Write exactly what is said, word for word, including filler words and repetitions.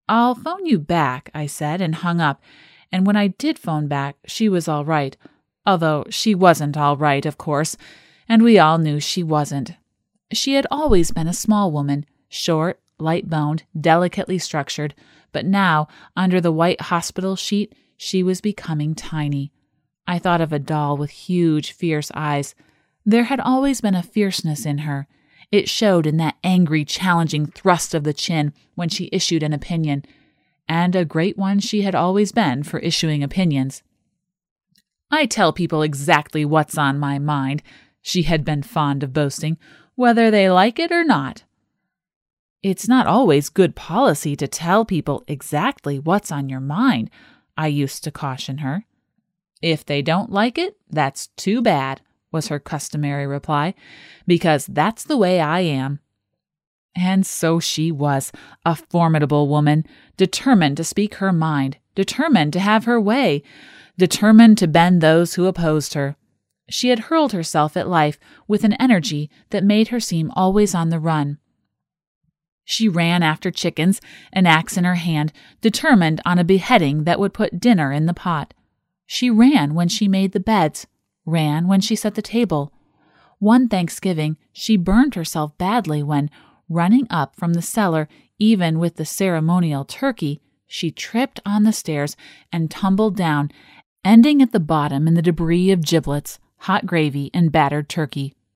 "I'll phone you back," I said, and hung up. And when I did phone back, she was all right. Although she wasn't all right, of course, and we all knew she wasn't. She had always been a small woman, short, light-boned, delicately structured, but now, under the white hospital sheet, she was becoming tiny. I thought of a doll with huge, fierce eyes. There had always been a fierceness in her. It showed in that angry, challenging thrust of the chin when she issued an opinion, and a great one she had always been for issuing opinions. "I tell people exactly what's on my mind," she had been fond of boasting, "whether they like it or not." "It's not always good policy to tell people exactly what's on your mind," I used to caution her. "If they don't like it, that's too bad," was her customary reply, "because that's the way I am." And so she was, a formidable woman, determined to speak her mind, determined to have her way, determined to bend those who opposed her. She had hurled herself at life with an energy that made her seem always on the run. She ran after chickens, an axe in her hand, determined on a beheading that would put dinner in the pot. She ran when she made the beds, ran when she set the table. One Thanksgiving, she burned herself badly when, running up from the cellar, even with the ceremonial turkey, she tripped on the stairs and tumbled down, ending at the bottom in the debris of giblets, hot gravy, and battered turkey.